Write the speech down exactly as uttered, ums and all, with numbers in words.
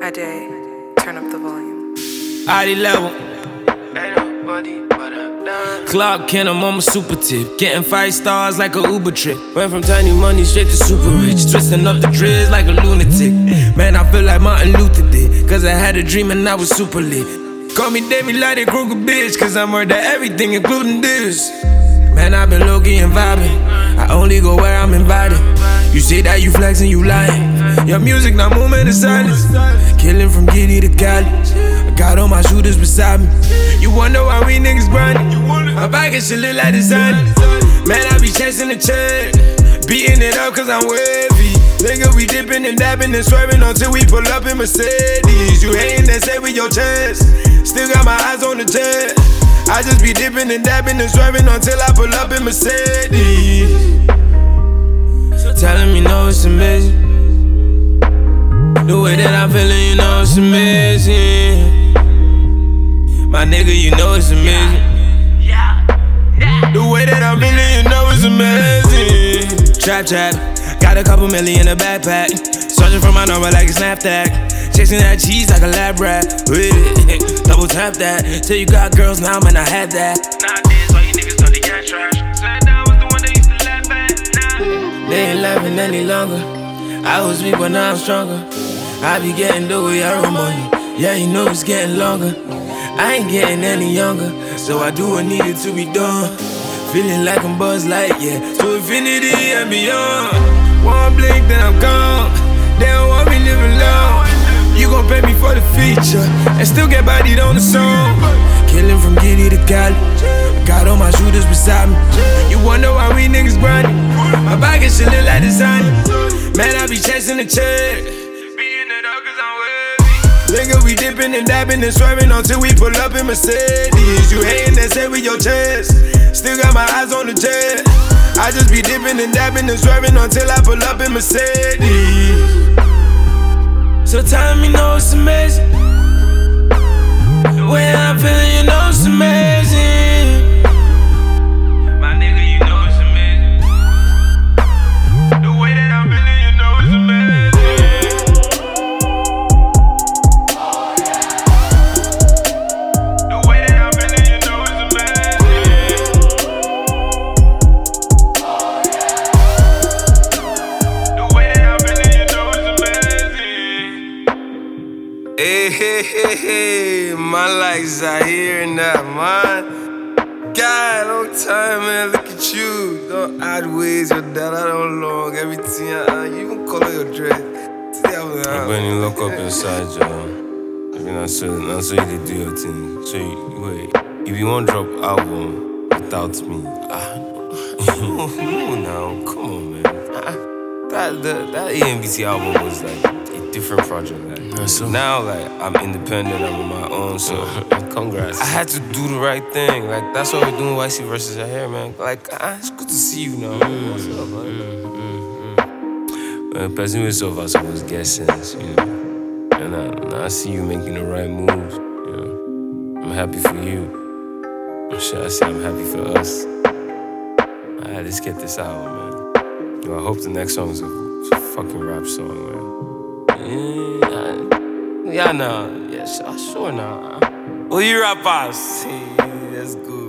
Ade, turn up the volume. I D level. Clock in, I'm on my super tip. Getting five stars like a Uber trip. Went from tiny money straight to super rich. Twisting up the dreads like a lunatic. Man, I feel like Martin Luther did. Cause I had a dream and I was super lit. Call me David Lighty Kruger, bitch. Cause I murder everything, including this. Man, I've been low-key and vibing. I only go where I'm invited. You say that you flexing, you lying. Your music, not movement of silence. Killing from Giddy to Cali. I got all my shooters beside me. You wonder why we niggas grinding. My pockets should look like designer. Man, I be chasing the check. Beating it up cause I'm wavy. Nigga, we dipping and dabbing and swerving until we pull up in Mercedes. You hating that say with your chest. Still got my eyes on the jet. I just be dipping and dabbing and swerving until I pull up in Mercedes. Telling me no, it's amazing. The way that I'm feeling, you know it's amazing. My nigga, you know it's amazing. The way that I'm feeling, you know it's amazing. Trap trap, got a couple million in a backpack. Searching for my number like a Snapchat. Chasing that cheese like a lab rat. Double tap that. Till you got girls now, man, I had that. Nowadays, why you niggas know they can't trash? Said that was the one they used to laugh at. Nah. They ain't laughing any longer. I was weak, but now I'm stronger. I be getting the way I roll money. Yeah, you know it's getting longer. I ain't getting any younger, so I do what needed to be done. Feeling like I'm Buzz Lightyear, to infinity and beyond. One blink, then I'm gone. They don't want me living long. You gon' pay me for the feature and still get bodied on the song. Killing from Giddy to Cali. Got all my shooters beside me. You wonder why we niggas grinding. My pockets should look like designer. Man, I be chasing the check. Beating it up cause I'm wavy. Nigga, we dipping and dabbing and swerving until we pull up in Mercedes. You hating that say with your chest. Still got my eyes on the jet. I just be dipping and dabbing and swerving until I pull up in Mercedes. So tell me, know it's amazing. The way I'm feeling, you know it's amazing. My nigga, you know it's amazing. The way that I'm feeling, you know it's amazing. Oh, yeah. The way that I'm feeling, you know it's amazing. Oh, yeah. The way that I'm feeling, you know it's amazing. Hey, hey, hey, hey, my likes out here and that, man. God, long time, man, look at you. Don't add ways, your dada don't long, everything, uh, you even color your dread. I'm going to lock up inside, y'all. I mean, that's so, that's so you can do your thing. So, you, wait, if you want to drop album without me, ah, no, no, now, come on, man. Ah, that, that, that A M B C album was like a different project, like. So now, like, I'm independent, I'm on my own, so congrats. I had to do the right thing. Like, that's what we're doing, Y C versus your hair, man. Like, ah, it's good to see you now. Mm, What's up, man? Mm, mm, mm. Well, person with so far, I was guessing, you know. And I, and I see you making the right moves, you know. I'm happy for you. Or should I say I'm happy for us? Alright, let's get this out, man. You know, I hope the next song is a, a fucking rap song, man. Yeah, yeah, nah, yeah, sure, sure, nah. Well, you rappers, hey, that's good.